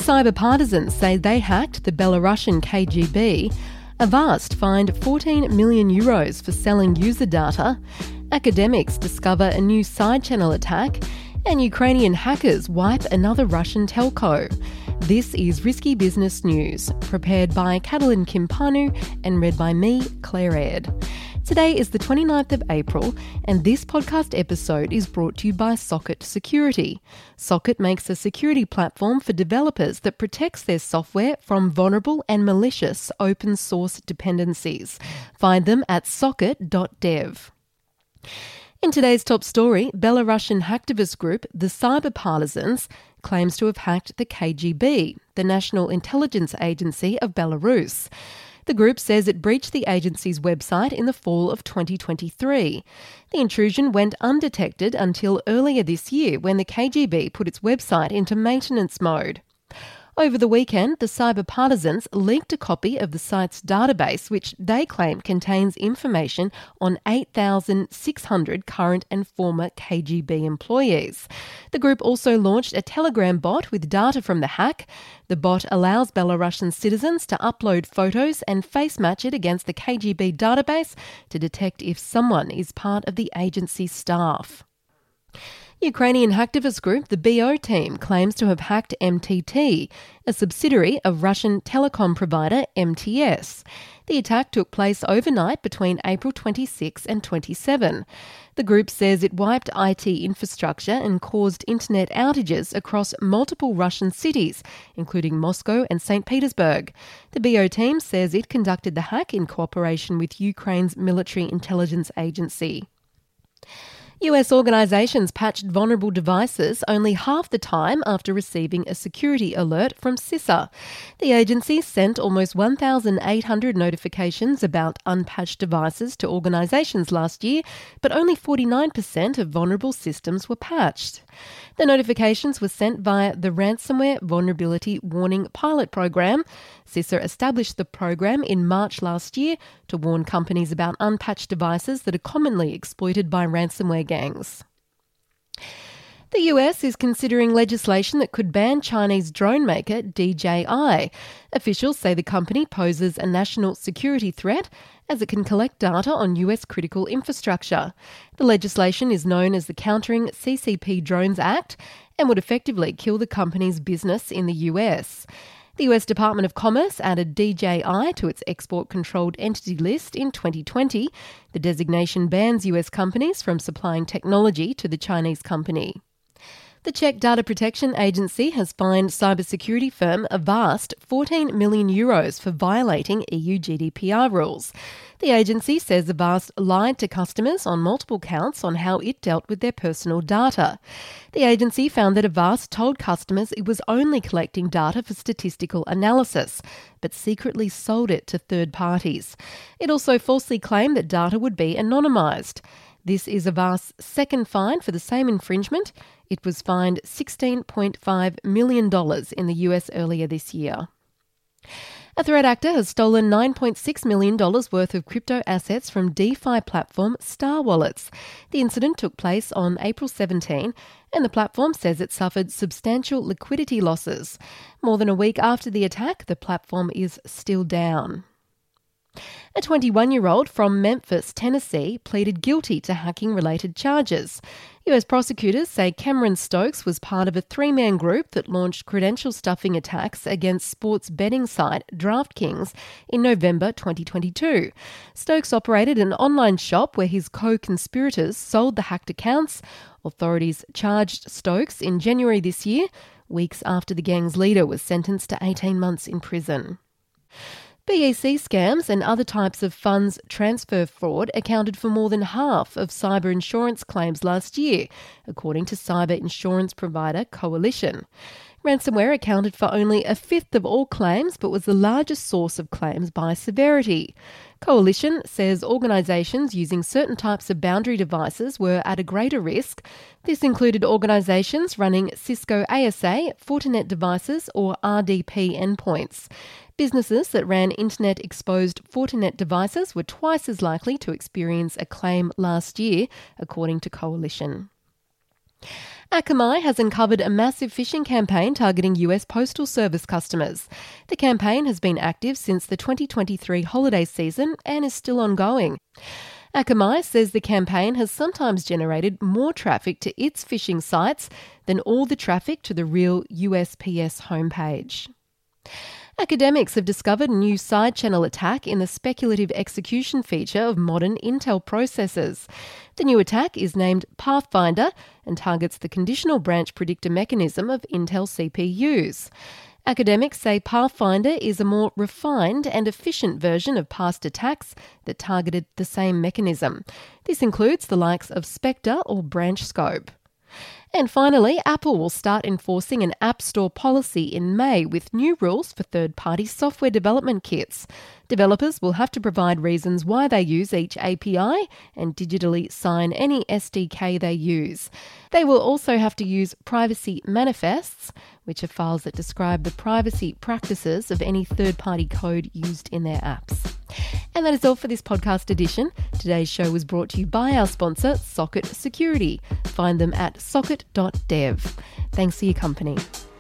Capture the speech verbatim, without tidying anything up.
cyber partisans say they hacked the Belarusian K G B. Avast fined fourteen million euros for selling user data. Academics discover a new side channel attack. And Ukrainian hackers wipe another Russian telco. This is Risky Business News, prepared by Catalin Kimpanu and read by me, Claire Aird. Today is the twenty-ninth of April, and this podcast episode is brought to you by Socket Security. Socket makes a security platform for developers that protects their software from vulnerable and malicious open source dependencies. Find them at socket dot dev. In today's top story, Belarusian hacktivist group The Cyber Partisans claims to have hacked the K G B, the National Intelligence Agency of Belarus. The group says it breached the agency's website in the fall of twenty twenty-three. The intrusion went undetected until earlier this year when the K G B put its website into maintenance mode. Over the weekend, the Cyber Partisans leaked a copy of the site's database, which they claim contains information on eight thousand six hundred current and former K G B employees. The group also launched a Telegram bot with data from the hack. The bot allows Belarusian citizens to upload photos and face match it against the K G B database to detect if someone is part of the agency's staff. Ukrainian hacktivist group the B O Team claims to have hacked M T T, a subsidiary of Russian telecom provider M T S. The attack took place overnight between April twenty-sixth and twenty-seventh. The group says it wiped I T infrastructure and caused internet outages across multiple Russian cities, including Moscow and Saint Petersburg. The B O Team says it conducted the hack in cooperation with Ukraine's military intelligence agency. U S organisations patched vulnerable devices only half the time after receiving a security alert from CISA. The agency sent almost one thousand eight hundred notifications about unpatched devices to organisations last year, but only forty-nine percent of vulnerable systems were patched. The notifications were sent via the Ransomware Vulnerability Warning Pilot Program. CISA established the program in March last year to warn companies about unpatched devices that are commonly exploited by ransomware gangs. The U S is considering legislation that could ban Chinese drone maker D J I. Officials say the company poses a national security threat as it can collect data on U S critical infrastructure. The legislation is known as the Countering C C P Drones Act and would effectively kill the company's business in the U S. The U S Department of Commerce added D J I to its export-controlled entity list in twenty twenty. The designation bans U S companies from supplying technology to the Chinese company. The Czech Data Protection Agency has fined cybersecurity firm Avast fourteen million euros for violating E U G D P R rules. The agency says Avast lied to customers on multiple counts on how it dealt with their personal data. The agency found that Avast told customers it was only collecting data for statistical analysis, but secretly sold it to third parties. It also falsely claimed that data would be anonymised. This is Avast's second fine for the same infringement. It was fined sixteen point five million dollars in the U S earlier this year. A threat actor has stolen nine point six million dollars worth of crypto assets from DeFi platform Star Wallets. The incident took place on April seventeenth, and the platform says it suffered substantial liquidity losses. More than a week after the attack, the platform is still down. A twenty-one-year-old from Memphis, Tennessee, pleaded guilty to hacking-related charges. U S prosecutors say Cameron Stokes was part of a three-man group that launched credential stuffing attacks against sports betting site DraftKings in November twenty twenty-two. Stokes operated an online shop where his co-conspirators sold the hacked accounts. Authorities charged Stokes in January this year, weeks after the gang's leader was sentenced to eighteen months in prison. B E C scams and other types of funds transfer fraud accounted for more than half of cyber insurance claims last year, according to cyber insurance provider Coalition. Ransomware accounted for only a fifth of all claims, but was the largest source of claims by severity. Coalition says organisations using certain types of boundary devices were at a greater risk. This included organisations running Cisco A S A, Fortinet devices or R D P endpoints. Businesses that ran internet-exposed Fortinet devices were twice as likely to experience a claim last year, according to Coalition. Akamai has uncovered a massive phishing campaign targeting U S Postal Service customers. The campaign has been active since the twenty twenty-three holiday season and is still ongoing. Akamai says the campaign has sometimes generated more traffic to its phishing sites than all the traffic to the real U S P S homepage. Academics have discovered a new side-channel attack in the speculative execution feature of modern Intel processors. The new attack is named Pathfinder and targets the conditional branch predictor mechanism of Intel C P Us. Academics say Pathfinder is a more refined and efficient version of past attacks that targeted the same mechanism. This includes the likes of Spectre or BranchScope. And finally, Apple will start enforcing an App Store policy in May with new rules for third-party software development kits. Developers will have to provide reasons why they use each A P I and digitally sign any S D K they use. They will also have to use privacy manifests, which are files that describe the privacy practices of any third-party code used in their apps. And that is all for this podcast edition. Today's show was brought to you by our sponsor, Socket Security. Find them at socket dot dev. Thanks for your company.